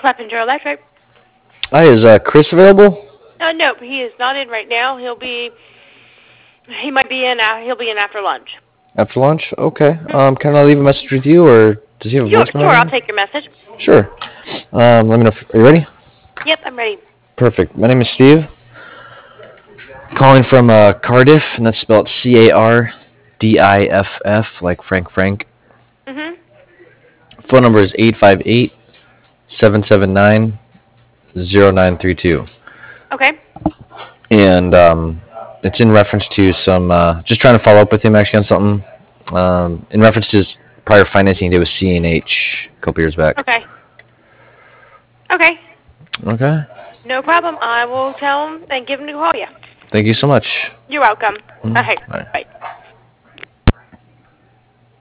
Clepinger Electric. Hi, is Chris available? No, he is not in right now. He might be in. He'll be in after lunch. After lunch? Okay. Hmm. Can I leave a message with you, or does he have a Sure, voicemail or sure. I'll anything? take your message. Sure. Let me know. Are you ready? Yep, I'm ready. Perfect. My name is Steve. Calling from Cardiff, and that's spelled Cardiff, like Frank Frank. Mhm. Phone number is 858-779-0932. Okay. And it's in reference to some, just trying to follow up with him actually on something, in reference to his prior financing he did with CNH a couple years back. Okay. Okay. Okay. No problem. I will tell him and give him to call you. Thank you so much. You're welcome. All right. Bye. Bye.